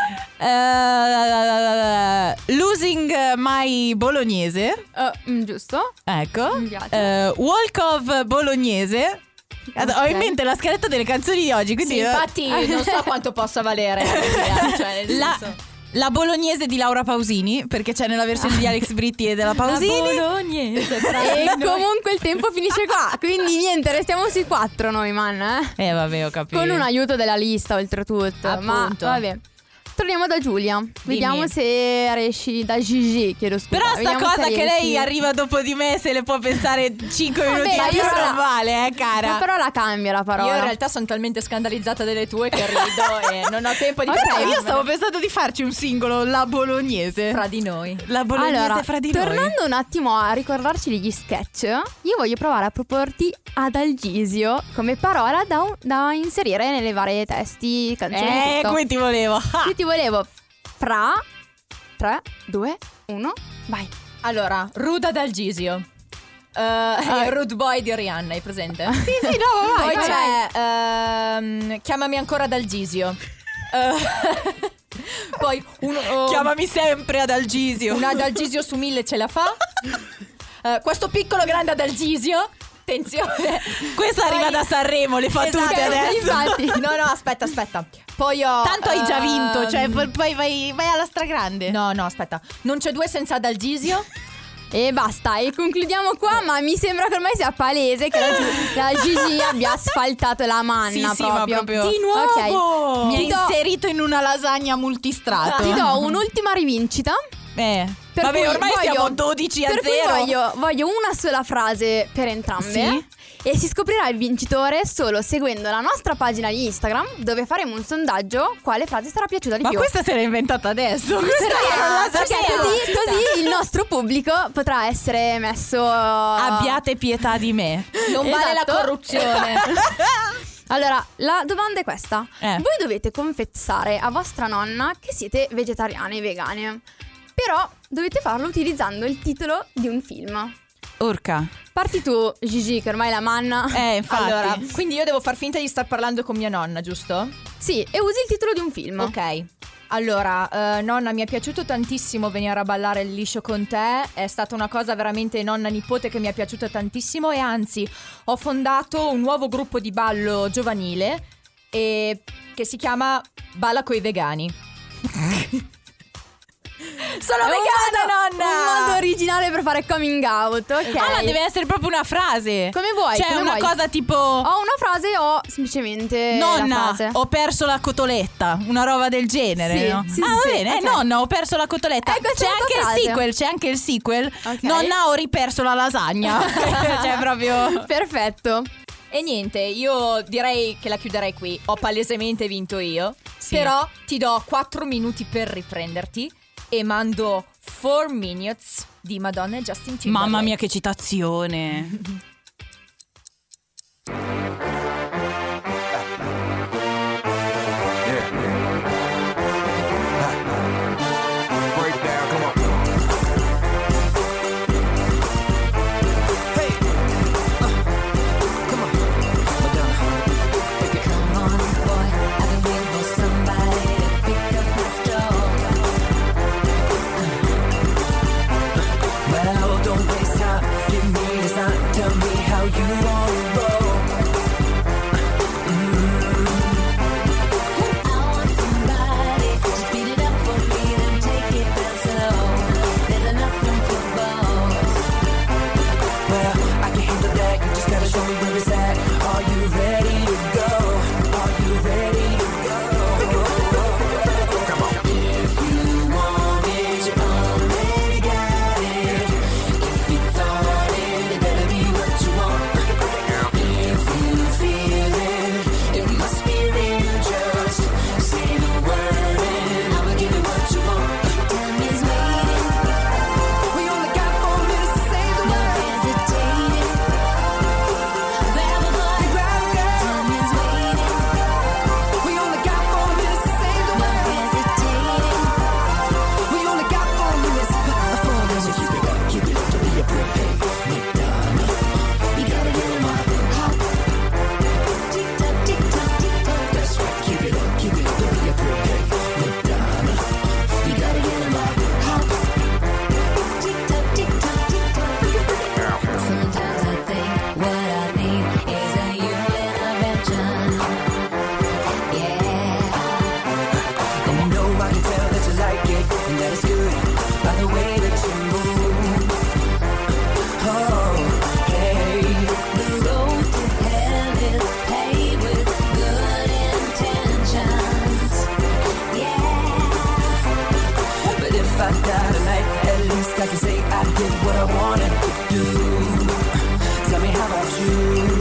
Eh, losing my bolognese. Uh, mm, giusto? Ecco. Mi piace. Eh, walk of bolognese. Ad- Ho in Ok. mente la scaletta delle canzoni di oggi, quindi Sì, eh, infatti non so quanto possa valere l'idea, cioè, nel la, senso- la bolognese di Laura Pausini, perché c'è nella versione di Alex Britti e della Pausini. La bolognese. E comunque il tempo finisce qua. Quindi niente, restiamo sui quattro noi, man. Eh? Eh vabbè, ho capito. Con un aiuto della lista, oltretutto. Ma Appunto. vabbè. Torniamo da Giulia. Vediamo se riesci da Gigi, chiedo scusa. Però sta Vediamo cosa se che riesci. lei arriva dopo di me, se le può pensare cinque Vabbè, minuti in più, io la- non vale, eh cara. La parola cambia la parola. Io in realtà sono talmente scandalizzata delle tue che rido e non ho tempo di Ok, Però io prepararmene. stavo pensando di farci un singolo, la bolognese. fra di noi. La bolognese Allora, fra di tornando noi. un attimo a ricordarci degli sketch, io voglio provare a proporti Adalgisio come parola da, un- da inserire nelle varie testi, canzoni. Eh, tutto. come ti volevo. Ah. Io ti volevo fra tre, due, uno, vai. Allora, Ruda Dalgisio. Uh, Rude Boy di Rihanna, hai presente? Sì, sì, no, vai, Poi vai, c'è ehm, Chiamami ancora Dalgisio. Eh, Poi uno, oh, Chiamami sempre ad Algisio. un Adalgisio su mille ce la fa. Eh, questo piccolo grande Adalgisio. Attenzione. Questa Poi- arriva da Sanremo, le fa Esatto, tutte adesso. infatti. No, no, aspetta, aspetta. Poi ho Tanto hai già vinto, ehm, cioè poi poi vai, vai alla stragrande. No, no, aspetta. Non c'è due senza Adalgisio. E basta, e concludiamo qua, ma mi sembra che ormai sia palese che la, Gi- la Gigi abbia asfaltato la manna Sì, sì, proprio. ma proprio Di nuovo! Ok. Mi Ti ha do- inserito in una lasagna multistrato. Ti do un'ultima rivincita. Eh. Per Vabbè, cui ormai voglio- siamo dodici a per cui zero. voglio, voglio una sola frase per entrambe. Sì. E si scoprirà il vincitore solo seguendo la nostra pagina di Instagram, dove faremo un sondaggio quale frase sarà piaciuta di Ma più. questa se l'ha inventata adesso. Questa era la Perché sera. così, Ci sta. così il nostro pubblico potrà essere messo. Abbiate pietà di me. Non vale la Esatto. corruzione. Allora, la domanda è questa. Eh. Voi dovete confessare a vostra nonna che siete vegetariane e vegane. Però dovete farlo utilizzando il titolo di un film. Urca. Parti tu, Gigi, che ormai la manna. Eh, infatti. Allora, quindi io devo far finta di star parlando con mia nonna, giusto? Sì, e usi il titolo di un film. Ok. Allora, eh, nonna, mi è piaciuto tantissimo venire a ballare il liscio con te. È stata una cosa veramente nonna nipote che mi è piaciuta tantissimo. E anzi, ho fondato un nuovo gruppo di ballo giovanile e che si chiama Balla coi vegani. Sono È un vegana, modo- nonna! Un modo originale per fare coming out, ok? Ah, ma deve essere proprio una frase. Come vuoi, Cioè come una vuoi. cosa tipo Ho una frase o semplicemente la nonna, frase? ho perso la cotoletta, una roba del genere, Sì, no? sì, ah, sì, va sì, bene, eh, ok. nonna, ho perso la cotoletta. Eh, questa c'è è la tua anche il frase. sequel, c'è anche il sequel. Ok. Nonna, ho riperso la lasagna. Cioè proprio Perfetto. E niente, io direi che la chiuderei qui. Ho palesemente vinto io. Sì. Però ti do quattro minuti per riprenderti e mando four minutes di Madonna e Justin Timberlake. Mamma mia, che citazione. Breakdown, come on. Hey, uh, come on, Madonna, take it. Come on, boy, I've been waiting for somebody to pick up this door. Well, don't waste time. Give me the sign. Tell me how you wanna roll. I want somebody to speed it up for me, then take it down slow. There's enough room for both. Well, I can handle that. You just gotta show me where it's at. Are you ready to go? Are you ready to go? Come on. If you want it, you already got it. If you thought it, it better be what you want. If you feel it, it must be real. Just say the word and I'ma give you what you want. Time is waiting, We only got four minutes to say the no word. hesitating. Grab a boy, Grab a girl. time is waiting, We only got four minutes to say the no word. hesitating. We only got four minutes. Four minutes. Keep it up, keep it up to be a break. Hey, Madonna, you gotta get on my hop. Tick tock, tick tock, tick tock. That's right. Keep it up, keep it up to be a break. Hey, Madonna, you gotta get on my hop. Tick tock, tick tock, tick tock. Sometimes I think what I need is a human intervention. Yeah. And you know I can tell that you like it, and that is good by the way that you move. Oh, hey. The road to hell is paved with good intentions. Yeah. But if I die tonight, at least I can say I did what I wanted to do. Tell me, how about you?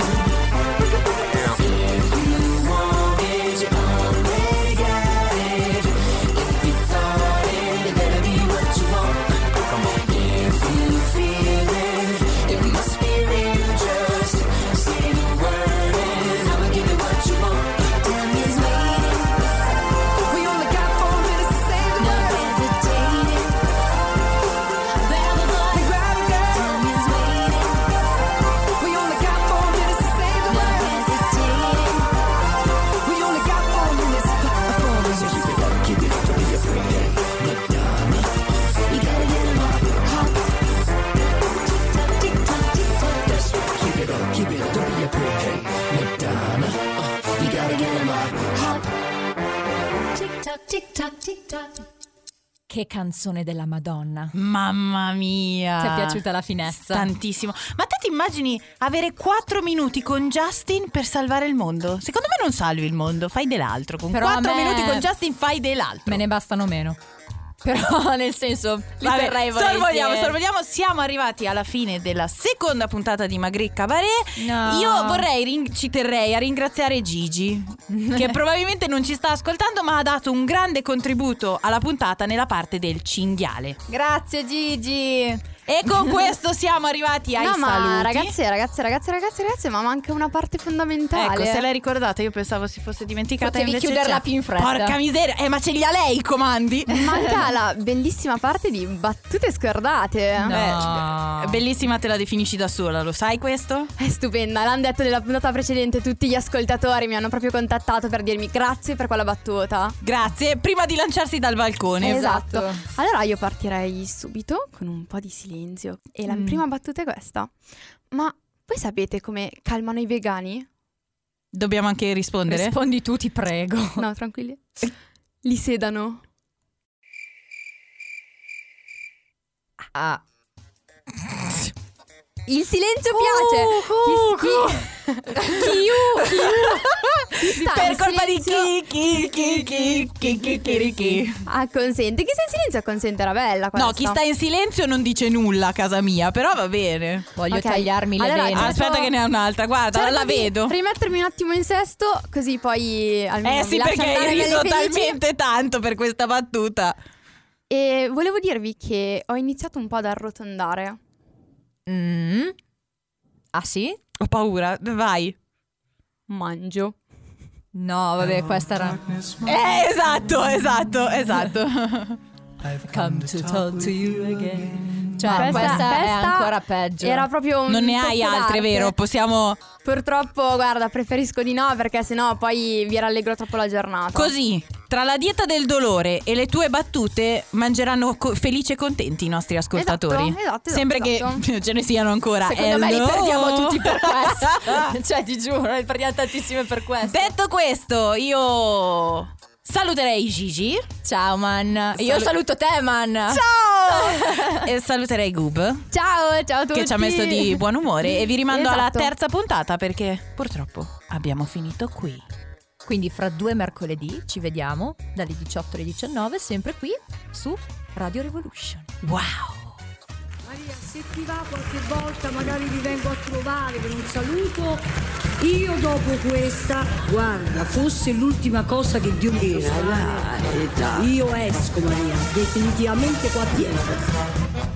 If you want it, you already got it. If you thought it, it better be what you want. If you feel it, it must be real. Just say the word and I'ma give you what you want. Time is waiting, We only got four minutes to say the no word. hesitating. Grab a boy, Grab a girl. time is waiting, We only got four minutes to say the no word. hesitating. We only got four minutes. Four minutes. Keep it up, keep it up to be a break. Hey, Madonna, You gotta get him up, hop. Tick tock, tick tock, tick tock. that's right. Keep it up, keep it up to be a break. Hey, Madonna, uh, you gotta get him up. Hop. Tick tock, tick tock, tick tock. Che canzone della Madonna. Mamma mia. Ti è piaciuta la finestra? Tantissimo. Ma te ti immagini avere quattro minuti con Justin per salvare il mondo? Secondo me non salvi il mondo, fai dell'altro. Con Però a quattro me- minuti con Justin fai dell'altro. Me ne bastano meno. Però nel senso li Vabbè, terrei sorvoliamo, volentieri. sorvoliamo. Siamo arrivati alla fine della seconda puntata di Magri Cabaret. No. Io vorrei, ring- ci terrei a ringraziare Gigi, che probabilmente non ci sta ascoltando, ma ha dato un grande contributo alla puntata nella parte del cinghiale. Grazie Gigi. E con questo siamo arrivati ai no, ma saluti. ragazze, ragazze, ragazze, ragazze, ragazze, ma manca una parte fondamentale. Ecco, se l'hai ricordata, io pensavo si fosse dimenticata. Potevi invece chiuderla c'è. più in fretta. Porca miseria, eh, ma ce li ha lei i comandi. Manca la bellissima parte di battute scordate. No. Eh, bellissima, te la definisci da sola, lo sai questo? È stupenda, l'hanno detto nella puntata precedente. Tutti gli ascoltatori mi hanno proprio contattato per dirmi grazie per quella battuta. Grazie, prima di lanciarsi dal balcone. Esatto. Allora io partirei subito con un po' di silenzio. E la Mm. prima battuta è questa. Ma voi sapete come calmano i vegani? Dobbiamo anche rispondere? Rispondi tu, ti prego. No, tranquilli. Li sedano. Ah. Il silenzio piace. Uh, chi, chi, chi, chi sta per in colpa di silenzio chi, chi, chi, chi, chi, chi, chi, chi. acconsente. Chi sta in silenzio acconsente, era bella questa. No, chi sta in silenzio non dice nulla a casa mia, però va bene. Voglio Ok. tagliarmi le Allora, vene. cerco- Aspetta che ne ha un'altra, guarda, Cerco la di vedo. rimettermi un attimo in sesto, così poi almeno Eh vi sì, lascio perché andare hai riso belle felici. talmente tanto per questa battuta. E volevo dirvi che ho iniziato un po' ad arrotondare. Mm. Ah sì? Ho paura, vai. Mangio. No, vabbè, questa era. Eh, esatto, esatto, esatto. Come to talk to you again. Cioè, Questa- questa, è questa ancora peggio. Era proprio un Non ne hai tocco altre, d'arte. vero? Possiamo Purtroppo, guarda, preferisco di no, perché sennò poi vi rallegro troppo la giornata. così. Tra la dieta del dolore e le tue battute mangeranno co- felici e contenti i nostri ascoltatori. Esatto, esatto, Sembra esatto. che ce ne siano ancora. Secondo me li Hello? perdiamo tutti per questo. Cioè, ti giuro, li perdiamo tantissime per questo. Detto questo, io saluterei Gigi. Ciao, man. Io saluto te, man. Ciao! E saluterei Gub, Ciao, ciao a tutti. che ci ha messo di buon umore. E vi rimando alla Esatto. terza puntata, perché purtroppo abbiamo finito qui. Quindi fra due mercoledì ci vediamo dalle diciotto alle diciannove, sempre qui su Radio Revolution. Wow! Maria, se ti va qualche volta magari vi vengo a trovare per un saluto. Io dopo questa, guarda, fosse l'ultima cosa che Dio mi fa fare, io esco, Maria, definitivamente qua dietro.